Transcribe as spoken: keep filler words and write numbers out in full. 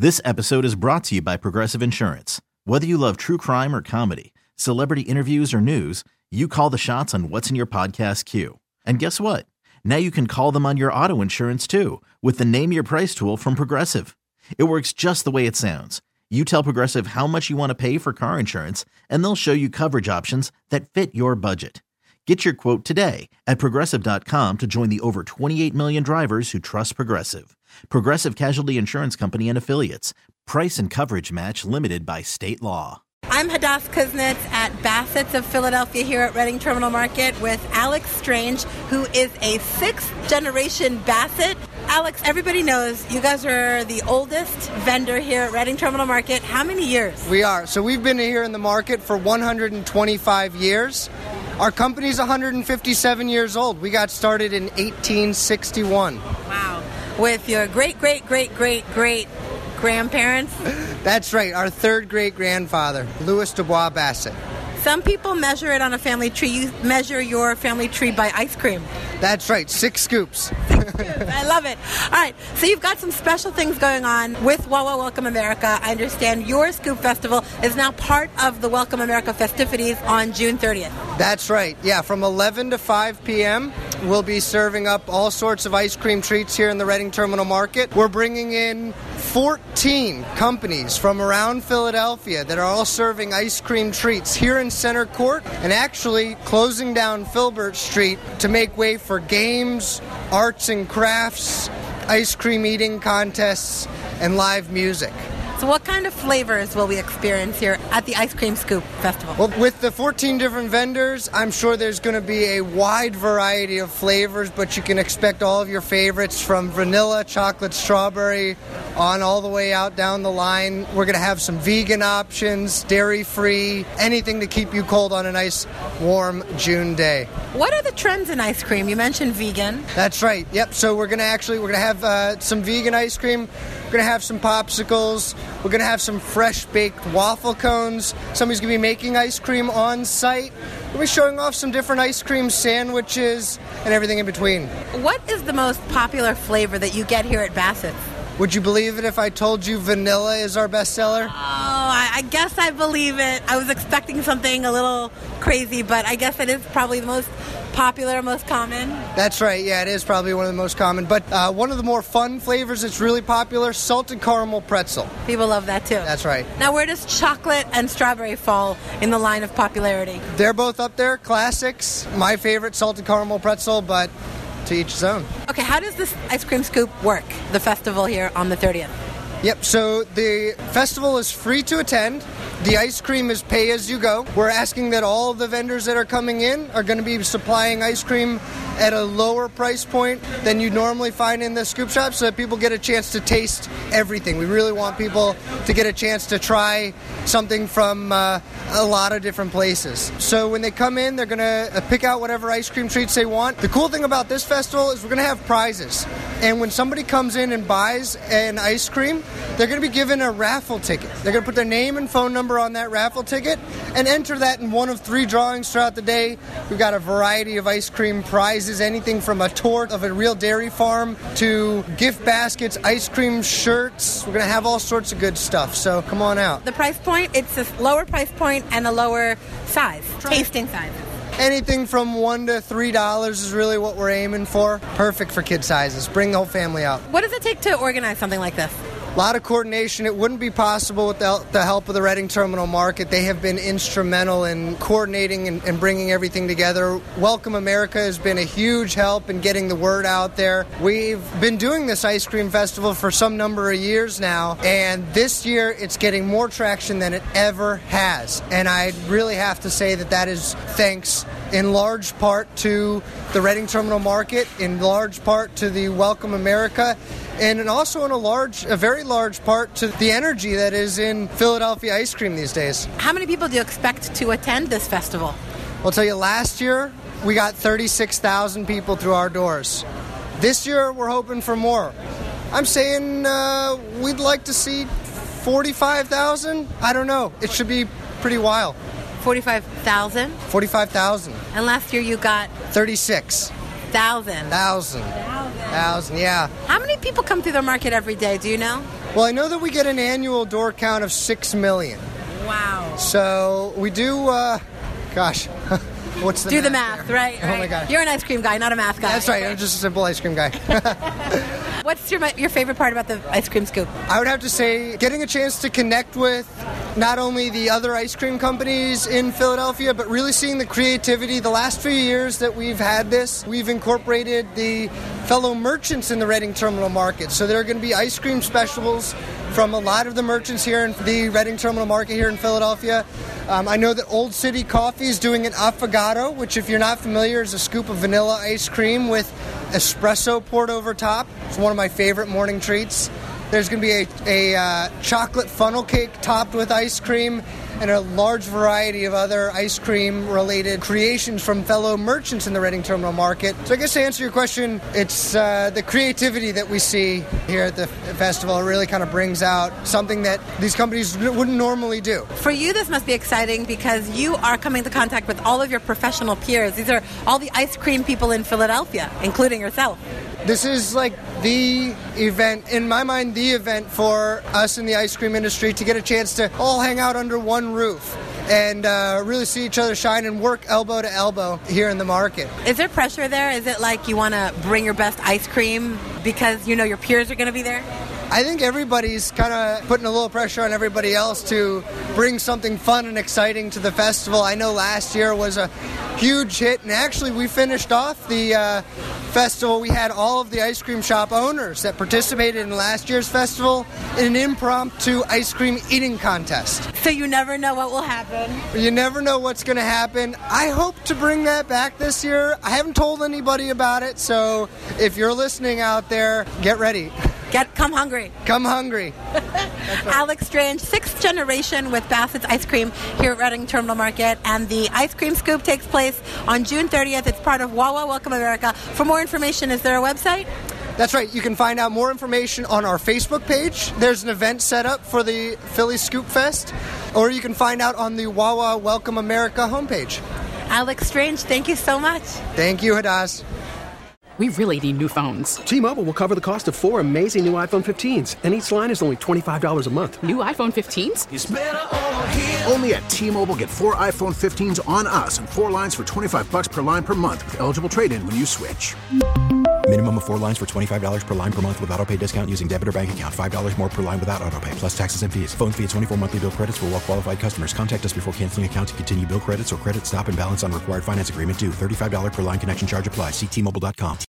This episode is brought to you by Progressive Insurance. Whether you love true crime or comedy, celebrity interviews or news, you call the shots on what's in your podcast queue. And guess what? Now you can call them on your auto insurance too with the Name Your Price tool from Progressive. It works just the way it sounds. You tell Progressive how much you want to pay for car insurance, and they'll show you coverage options that fit your budget. Get your quote today at Progressive dot com to join the over twenty-eight million drivers who trust Progressive. Progressive Casualty Insurance Company and Affiliates. Price and coverage match limited by state law. I'm Hadass Kuznets at Bassett's of Philadelphia here at Reading Terminal Market with Alex Strange, who is a sixth-generation Bassett. Alex, everybody knows you guys are the oldest vendor here at Reading Terminal Market. How many years? We are. So we've been here in the market for one hundred twenty-five years. Our company's one hundred fifty-seven years old. We got started in eighteen sixty-one. Wow. With your great, great, great, great, great grandparents? That's right. Our third great grandfather, Louis Dubois Bassett. Some people measure it on a family tree. You measure your family tree by ice cream. That's right. Six scoops. Six scoops. I love it. All right. So you've got some special things going on with Wawa Welcome America. I understand your Scoop Festival is now part of the Welcome America festivities on June thirtieth. That's right. Yeah, from eleven to five p.m., we'll be serving up all sorts of ice cream treats here in the Reading Terminal Market. We're bringing in fourteen companies from around Philadelphia that are all serving ice cream treats here in Center Court and actually closing down Filbert Street to make way for games, arts and crafts, ice cream eating contests, and live music. So what kind of flavors will we experience here at the Ice Cream Scoop Festival? Well, with the fourteen different vendors, I'm sure there's going to be a wide variety of flavors, but you can expect all of your favorites from vanilla, chocolate, strawberry, on all the way out down the line. We're going to have some vegan options, dairy-free, anything to keep you cold on a nice, warm June day. What are the trends in ice cream? You mentioned vegan. That's right. Yep. So we're going to actually, we're going to have uh, some vegan ice cream. We're going to have some popsicles. We're going to have some fresh-baked waffle cones. Somebody's going to be making ice cream on site. We'll be showing off some different ice cream sandwiches and everything in between. What is the most popular flavor that you get here at Bassett's? Would you believe it if I told you vanilla is our bestseller? Oh, I, I guess I believe it. I was expecting something a little crazy, but I guess it is probably the most popular, most common. That's right. Yeah, it is probably one of the most common. But uh, one of the more fun flavors that's really popular, salted caramel pretzel. People love that too. That's right. Now, where does chocolate and strawberry fall in the line of popularity? They're both up there, classics. My favorite, salted caramel pretzel, but to each his own. Okay, how does this Ice Cream Scoop work, the festival here on the thirtieth? Yep, so the festival is free to attend. The ice cream is pay as you go. We're asking that all of the vendors that are coming in are going to be supplying ice cream at a lower price point than you normally find in the scoop shop so that people get a chance to taste everything. We really want people to get a chance to try something from uh, a lot of different places. So when they come in, they're going to pick out whatever ice cream treats they want. The cool thing about this festival is we're going to have prizes. And when somebody comes in and buys an ice cream, they're going to be given a raffle ticket. They're going to put their name and phone number on that raffle ticket and enter that in one of three drawings throughout the day. We've got a variety of ice cream prizes, anything from a tour of a real dairy farm to gift baskets, ice cream shirts. We're going to have all sorts of good stuff, so come on out. The price point, it's a lower price point and a lower size, tasting size. Anything from one to three dollars is really what we're aiming for. Perfect for kid sizes. Bring the whole family out. What does it take to organize something like this? A lot of coordination. It wouldn't be possible without the help of the Reading Terminal Market. They have been instrumental in coordinating and, and bringing everything together. Welcome America has been a huge help in getting the word out there. We've been doing this ice cream festival for some number of years now, and this year it's getting more traction than it ever has. And I really have to say that that is thanks in large part to the Reading Terminal Market, in large part to the Welcome America, and also in a large, a very large part to the energy that is in Philadelphia ice cream these days. How many people do you expect to attend this festival? I'll tell you, last year we got thirty-six thousand people through our doors. This year we're hoping for more. I'm saying uh, we'd like to see forty-five thousand. I don't know. It should be pretty wild. forty-five thousand? forty-five thousand. And last year you got? thirty-six. Thousand. Thousand. Thousand. Thousand, yeah. How many people come through the market every day, do you know? Well, I know that we get an annual door count of six million. Wow. So we do, uh, gosh, what's the Do math the math, there? right, right? Oh my God. You're an ice cream guy, not a math guy. That's right. I'm just a simple ice cream guy. What's your your favorite part about the ice cream scoop? I would have to say getting a chance to connect with not only the other ice cream companies in Philadelphia, but really seeing the creativity. The last few years that we've had this, we've incorporated the fellow merchants in the Reading Terminal Market. So there are going to be ice cream specials from a lot of the merchants here in the Reading Terminal Market here in Philadelphia. Um, I know that Old City Coffee is doing an affogato, which if you're not familiar is a scoop of vanilla ice cream with espresso poured over top. It's one of my favorite morning treats. There's going to be a, a uh, chocolate funnel cake topped with ice cream and a large variety of other ice cream related creations from fellow merchants in the Reading Terminal Market. So I guess to answer your question, it's uh, the creativity that we see here at the festival. It really kind of brings out something that these companies wouldn't normally do. For you, this must be exciting because you are coming into contact with all of your professional peers. These are all the ice cream people in Philadelphia, including yourself. This is like the event, in my mind, the event for us in the ice cream industry to get a chance to all hang out under one roof and uh, really see each other shine and work elbow to elbow here in the market. Is there pressure there? Is it like you want to bring your best ice cream because you know your peers are going to be there? I think everybody's kind of putting a little pressure on everybody else to bring something fun and exciting to the festival. I know last year was a huge hit, and actually we finished off the uh, festival. We had all of the ice cream shop owners that participated in last year's festival in an impromptu ice cream eating contest. So you never know what will happen. You never know what's going to happen. I hope to bring that back this year. I haven't told anybody about it, so if you're listening out there, get ready. Get come hungry. Come hungry. Right. Alex Strange, sixth generation with Bassett's Ice Cream here at Reading Terminal Market, and the ice cream scoop takes place on June thirtieth. It's part of Wawa Welcome America. For more information, is there a website? That's right. You can find out more information on our Facebook page. There's an event set up for the Philly Scoop Fest, or you can find out on the Wawa Welcome America homepage. Alex Strange, thank you so much. Thank you, Hadass. We really need new phones. T-Mobile will cover the cost of four amazing new iPhone fifteens, and each line is only twenty-five dollars a month. New iPhone fifteens? It's better over here. Only at T-Mobile, get four iPhone fifteens on us and four lines for twenty-five dollars per line per month with eligible trade-in when you switch. Minimum of four lines for twenty-five dollars per line per month with autopay discount using debit or bank account. five dollars more per line without autopay, plus taxes and fees. Phone fee at twenty-four monthly bill credits for well-qualified customers. Contact us before canceling account to continue bill credits or credit stop and balance on required finance agreement due. thirty-five dollars per line connection charge applies. See T Mobile dot com.